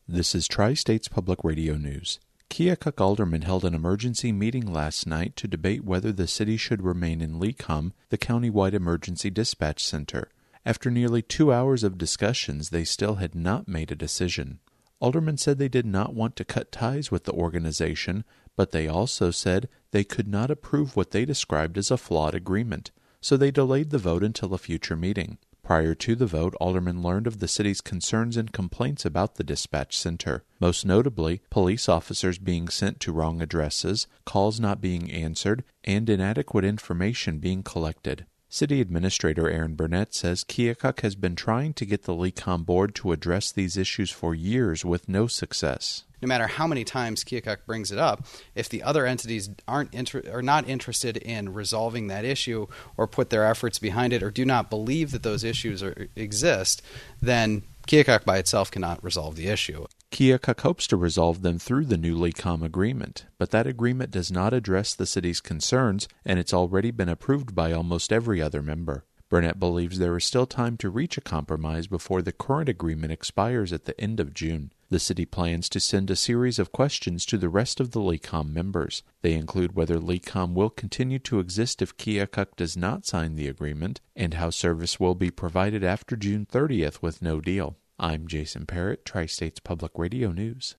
This is Tri-States Public Radio News. Keokuk aldermen held an emergency meeting last night to debate whether the city should remain in LECOM, the countywide emergency dispatch center. After nearly 2 hours of discussions, they still had not made a decision. Aldermen said they did not want to cut ties with the organization, but they also said they could not approve what they described as a flawed agreement, so they delayed the vote until a future meeting. Prior to the vote, aldermen learned of the city's concerns and complaints about the dispatch center, most notably police officers being sent to wrong addresses, calls not being answered, and inadequate information being collected. City Administrator Aaron Burnett says Keokuk has been trying to get the LECOM board to address these issues for years with no success. No matter how many times Keokuk brings it up, if the other entities are not interested in resolving that issue or put their efforts behind it or do not believe that those issues exist, then Keokuk by itself cannot resolve the issue. Keokuk hopes to resolve them through the new LECOM agreement, but that agreement does not address the city's concerns, and it's already been approved by almost every other member. Burnett believes there is still time to reach a compromise before the current agreement expires at the end of June. The city plans to send a series of questions to the rest of the LECOM members. They include whether LECOM will continue to exist if Keokuk does not sign the agreement, and how service will be provided after June 30th with no deal. I'm Jason Parrott, Tri-States Public Radio News.